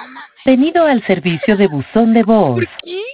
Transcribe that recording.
Venido al servicio de buzón de voz. ¿Por qué?